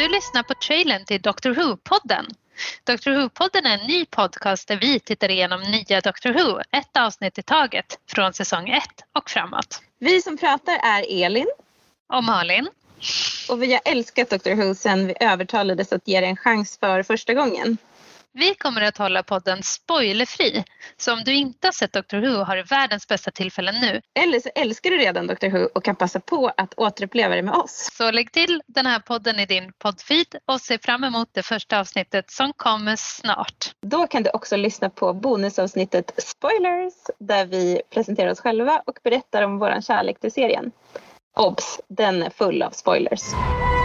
Du lyssnar på trailern till Doctor Who-podden. Doctor Who-podden är en ny podcast där vi tittar igenom nya Doctor Who, ett avsnitt i taget, från säsong 1 och framåt. Vi som pratar är Elin. Och Malin. Och vi har älskat Doctor Who sedan vi övertalades att ge det en chans för första gången. Vi kommer att hålla podden spoilerfri, så om du inte har sett Doctor Who har du världens bästa tillfällen nu. Eller så älskar du redan Doctor Who och kan passa på att återuppleva det med oss. Så lägg till den här podden i din poddfeed och se fram emot det första avsnittet som kommer snart. Då kan du också lyssna på bonusavsnittet Spoilers, där vi presenterar oss själva och berättar om våran kärlek till serien. Obs, den är full av spoilers.